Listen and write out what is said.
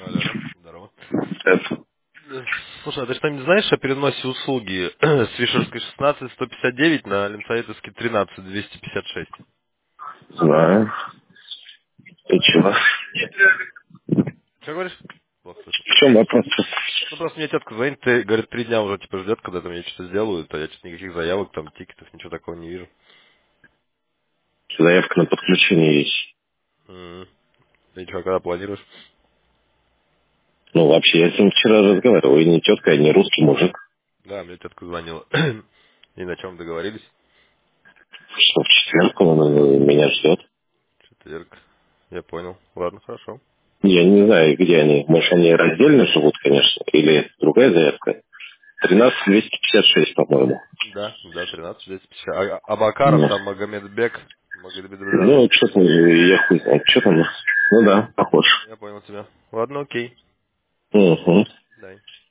Алло, алло, здорово. Это, Слушай, а ты что-нибудь знаешь о переносе услуги с Вишерской 16-159 на Ленцаитовский 13-256? знаю. И чего? Что говоришь? Плохо слышно. В чем вопрос? Ну, просто мне тетка звонит, ты, говорит, 3 дня уже, типа, ждет, когда там я что-то сделают, а я что-то никаких заявок, там, тикетов, ничего такого не вижу. Заявка на подключение есть. М. Ты что, когда планируешь? Ну, вообще, я с ним вчера разговаривал. И не тетка, и не русский мужик. Да, мне тетка звонила. И на чем договорились? Что в четверг он меня ждет. Четверг. Я понял. Ладно, хорошо. Я не знаю, где они. Может, они раздельно живут, конечно. Или это другая заявка. 13256, по-моему. Да, 13-250. А Абакаров, Нет. там, Магомедбек, Магомедбек. Ну, что-то я хуй знаю. Что там? Ну да, похож. Я понял тебя. Ладно, окей. Угу. Дай.